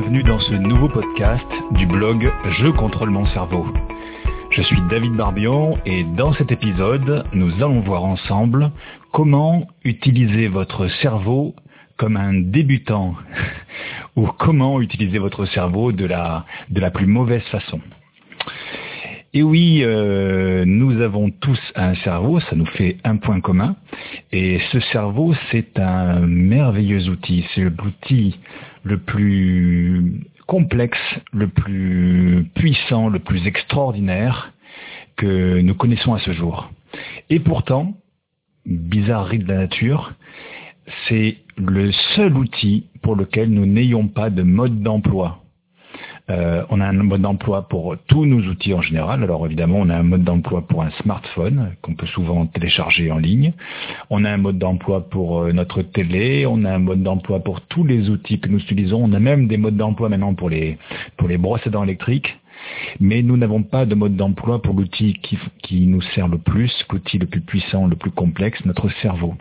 bienvenue dans ce nouveau podcast du blog Je contrôle mon cerveau. Je suis David Barbion et dans cet épisode, nous allons voir ensemble comment utiliser votre cerveau comme un débutant ou comment utiliser votre cerveau de la plus mauvaise façon. Et oui, nous avons tous un cerveau, ça nous fait un point commun. Et ce cerveau, c'est un merveilleux outil. C'est l'outil le plus complexe, le plus puissant, le plus extraordinaire que nous connaissons à ce jour. Et pourtant, bizarrerie de la nature, c'est le seul outil pour lequel nous n'ayons pas de mode d'emploi. On a un mode d'emploi pour tous nos outils en général. Alors évidemment, on a un mode d'emploi pour un smartphone qu'on peut souvent télécharger en ligne. On a un mode d'emploi pour notre télé. On a un mode d'emploi pour tous les outils que nous utilisons. On a même des modes d'emploi maintenant pour les brosses à dents électriques. Mais nous n'avons pas de mode d'emploi pour l'outil qui nous sert le plus, l'outil le plus puissant, le plus complexe, notre cerveau.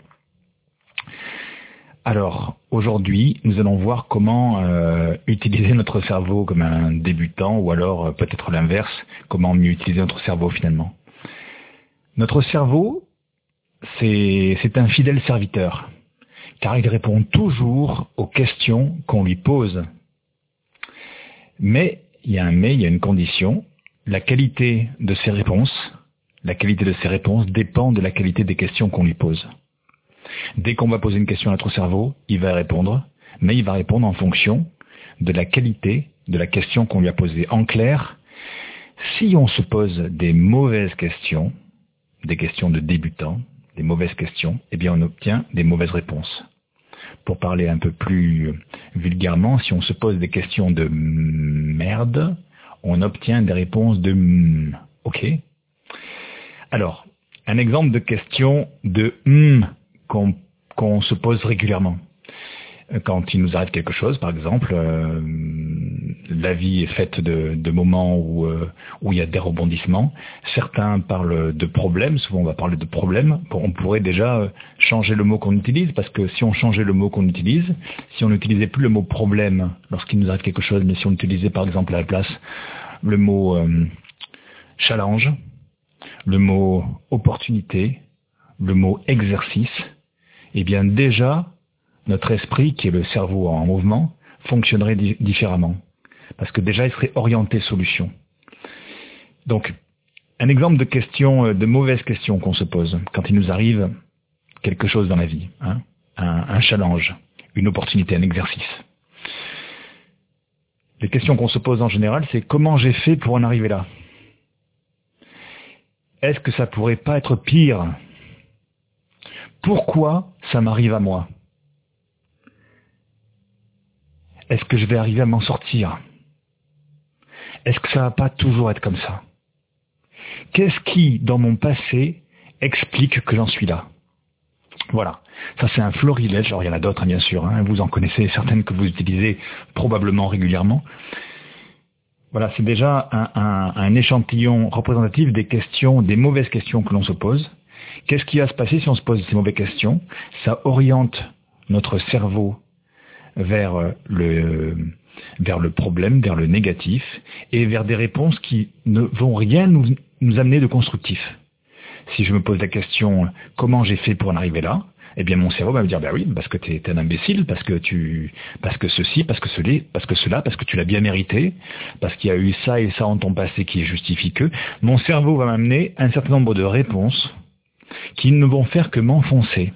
Alors, aujourd'hui, nous allons voir comment utiliser notre cerveau comme un débutant, ou alors peut-être l'inverse, comment mieux utiliser notre cerveau finalement. Notre cerveau, c'est un fidèle serviteur, car il répond toujours aux questions qu'on lui pose. Mais, il y a une condition, la qualité de ses réponses dépend de la qualité des questions qu'on lui pose. Dès qu'on va poser une question à notre cerveau, il va répondre, mais il va répondre en fonction de la qualité de la question qu'on lui a posée. En clair, si on se pose des mauvaises questions, des questions de débutants, des mauvaises questions, eh bien on obtient des mauvaises réponses. Pour parler un peu plus vulgairement, si on se pose des questions de merde, on obtient des réponses de ok. Alors, un exemple de question de qu'on se pose régulièrement. Quand il nous arrive quelque chose, par exemple, la vie est faite de moments où il y a des rebondissements. Certains parlent de problèmes, souvent on va parler de problèmes. On pourrait déjà changer le mot qu'on utilise, parce que si on changeait le mot qu'on utilise, si on n'utilisait plus le mot problème lorsqu'il nous arrive quelque chose, mais si on utilisait par exemple à la place le mot challenge, le mot opportunité, le mot exercice, eh bien déjà, notre esprit, qui est le cerveau en mouvement, fonctionnerait différemment. Parce que déjà, il serait orienté solution. Donc, un exemple de question, de mauvaise question qu'on se pose quand il nous arrive quelque chose dans la vie, un challenge, une opportunité, un exercice. Les questions qu'on se pose en général, c'est comment j'ai fait pour en arriver là? Est-ce que ça pourrait pas être pire? Pourquoi ça m'arrive à moi? Est-ce que je vais arriver à m'en sortir? Est-ce que ça va pas toujours être comme ça? Qu'est-ce qui, dans mon passé, explique que j'en suis là? Voilà. Ça, c'est un florilège. Alors, il y en a d'autres, bien sûr. Vous en connaissez certaines que vous utilisez probablement régulièrement. Voilà, c'est déjà un échantillon représentatif des questions, des mauvaises questions que l'on se pose. Qu'est-ce qui va se passer si on se pose ces mauvaises questions? Ça oriente notre cerveau vers le problème, vers le négatif, et vers des réponses qui ne vont rien nous amener de constructif. Si je me pose la question « Comment j'ai fait pour en arriver là ?» eh bien mon cerveau va me dire « Ben oui, parce que t'es un imbécile, parce que ceci, parce que cela, parce que tu l'as bien mérité, parce qu'il y a eu ça et ça en ton passé qui justifie que... » Mon cerveau va m'amener un certain nombre de réponses qui ne vont faire que m'enfoncer.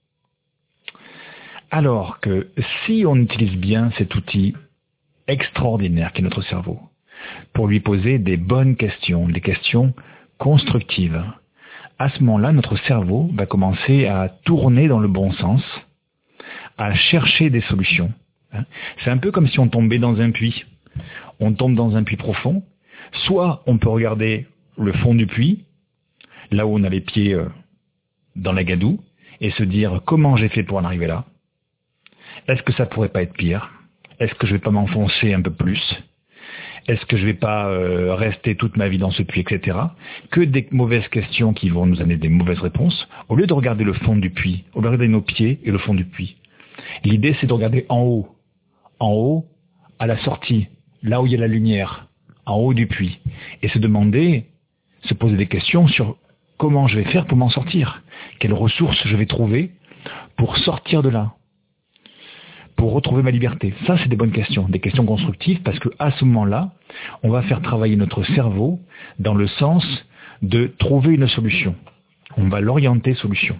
Alors que si on utilise bien cet outil extraordinaire qu'est notre cerveau, pour lui poser des bonnes questions, des questions constructives, à ce moment-là, notre cerveau va commencer à tourner dans le bon sens, à chercher des solutions. C'est un peu comme si on tombait dans un puits. On tombe dans un puits profond. Soit on peut regarder le fond du puits, là où on a les pieds dans la gadoue, et se dire comment j'ai fait pour en arriver là. Est-ce que ça pourrait pas être pire? Est-ce que je vais pas m'enfoncer un peu plus? Est-ce que je vais pas rester toute ma vie dans ce puits, etc. Que des mauvaises questions qui vont nous amener des mauvaises réponses, au lieu de regarder le fond du puits, au lieu de regarder nos pieds et le fond du puits. L'idée, c'est de regarder en haut, à la sortie, là où il y a la lumière, en haut du puits, et se poser des questions sur comment je vais faire pour m'en sortir, quelles ressources je vais trouver pour sortir de là, pour retrouver ma liberté. Ça, c'est des bonnes questions, des questions constructives, parce qu'à ce moment-là, on va faire travailler notre cerveau dans le sens de trouver une solution. On va l'orienter solution.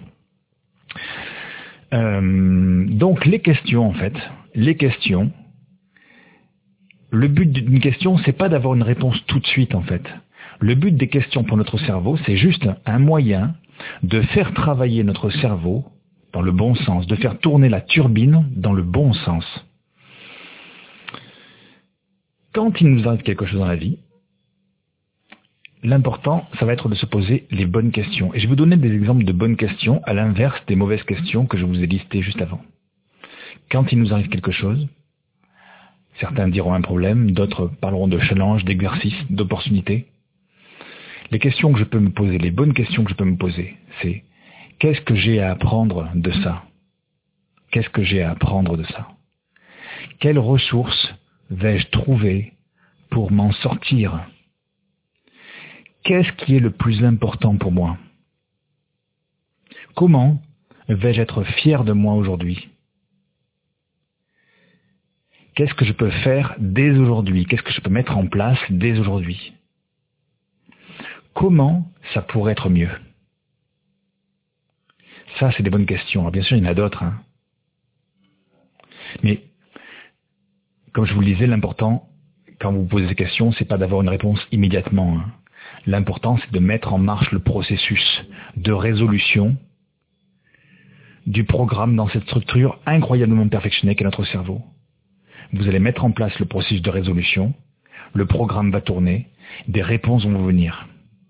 Donc les questions, le but d'une question, c'est pas d'avoir une réponse tout de suite, en fait. Le but des questions pour notre cerveau, c'est juste un moyen de faire travailler notre cerveau dans le bon sens, de faire tourner la turbine dans le bon sens. Quand il nous arrive quelque chose dans la vie, l'important, ça va être de se poser les bonnes questions. Et je vais vous donner des exemples de bonnes questions, à l'inverse des mauvaises questions que je vous ai listées juste avant. Quand il nous arrive quelque chose, certains diront un problème, d'autres parleront de challenge, d'exercice, d'opportunité. Les questions que je peux me poser, les bonnes questions que je peux me poser, c'est qu'est-ce que j'ai à apprendre de ça? Qu'est-ce que j'ai à apprendre de ça? Quelles ressources vais-je trouver pour m'en sortir? Qu'est-ce qui est le plus important pour moi? Comment vais-je être fier de moi aujourd'hui? Qu'est-ce que je peux faire dès aujourd'hui? Qu'est-ce que je peux mettre en place dès aujourd'hui? Comment ça pourrait être mieux? Ça, c'est des bonnes questions. Alors, bien sûr, il y en a d'autres. Mais, comme je vous le disais, l'important, quand vous vous posez ces questions, c'est pas d'avoir une réponse immédiatement. L'important, c'est de mettre en marche le processus de résolution du programme dans cette structure incroyablement perfectionnée qu'est notre cerveau. Vous allez mettre en place le processus de résolution, le programme va tourner, des réponses vont vous venir.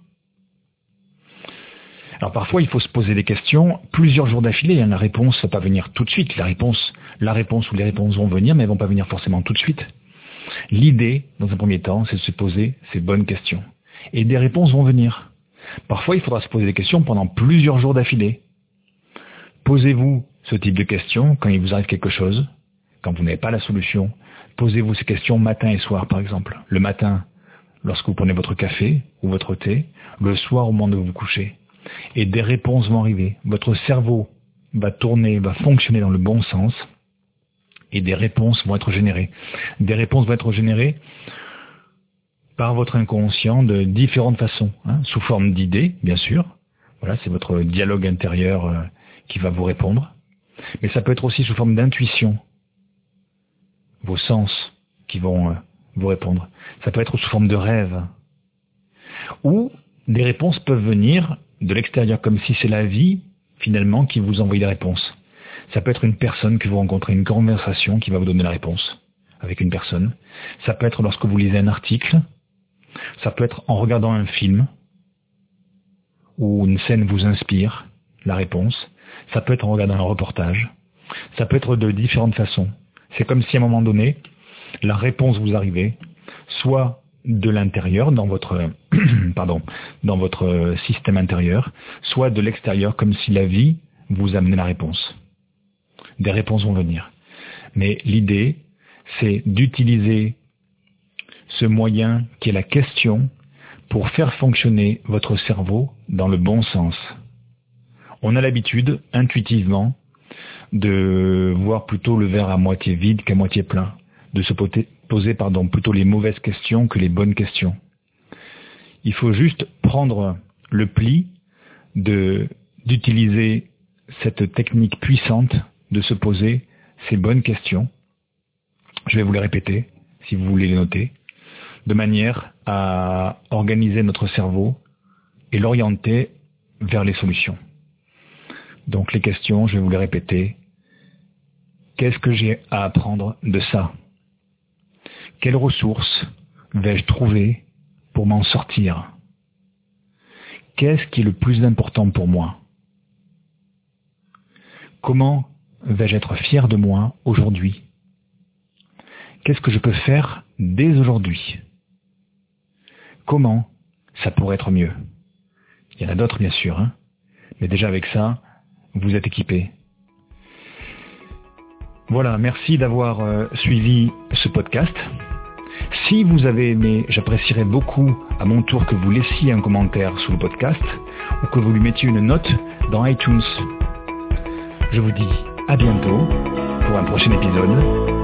Alors parfois, il faut se poser des questions plusieurs jours d'affilée. La réponse ne va pas venir tout de suite. La réponse ou les réponses vont venir, mais elles ne vont pas venir forcément tout de suite. L'idée, dans un premier temps, c'est de se poser ces bonnes questions. Et des réponses vont venir. Parfois, il faudra se poser des questions pendant plusieurs jours d'affilée. Posez-vous ce type de questions quand il vous arrive quelque chose, quand vous n'avez pas la solution. Posez-vous ces questions matin et soir, par exemple. Le matin, lorsque vous prenez votre café ou votre thé, le soir au moment de vous coucher. Et des réponses vont arriver. Votre cerveau va tourner, va fonctionner dans le bon sens, et des réponses vont être générées. Des réponses vont être générées par votre inconscient de différentes façons, sous forme d'idées, bien sûr. Voilà, c'est votre dialogue intérieur qui va vous répondre. Mais ça peut être aussi sous forme d'intuition, vos sens qui vont vous répondre. Ça peut être sous forme de rêve. Ou des réponses peuvent venir de l'extérieur, comme si c'est la vie, finalement, qui vous envoie des réponses. Ça peut être une personne que vous rencontrez, une conversation qui va vous donner la réponse avec une personne. Ça peut être lorsque vous lisez un article. Ça peut être en regardant un film où une scène vous inspire la réponse. Ça peut être en regardant un reportage. Ça peut être de différentes façons. C'est comme si à un moment donné, la réponse vous arrivait, soit de l'intérieur, dans votre dans votre système intérieur, soit de l'extérieur, comme si la vie vous amenait la réponse. Des réponses vont venir. Mais l'idée, c'est d'utiliser ce moyen qui est la question pour faire fonctionner votre cerveau dans le bon sens. On a l'habitude, intuitivement, de voir plutôt le verre à moitié vide qu'à moitié plein, de se poser plutôt les mauvaises questions que les bonnes questions. Il faut juste prendre le pli d'utiliser cette technique puissante de se poser ces bonnes questions. Je vais vous les répéter, si vous voulez les noter, de manière à organiser notre cerveau et l'orienter vers les solutions. Donc les questions, je vais vous les répéter. Qu'est-ce que j'ai à apprendre de ça? Quelles ressources vais-je trouver pour m'en sortir? Qu'est-ce qui est le plus important pour moi? Comment vais-je être fier de moi aujourd'hui? Qu'est-ce que je peux faire dès aujourd'hui? Comment ça pourrait être mieux? Il y en a d'autres bien sûr, mais déjà avec ça, vous êtes équipé. Voilà, merci d'avoir suivi ce podcast. Si vous avez aimé, j'apprécierais beaucoup à mon tour que vous laissiez un commentaire sous le podcast ou que vous lui mettiez une note dans iTunes. Je vous dis à bientôt pour un prochain épisode.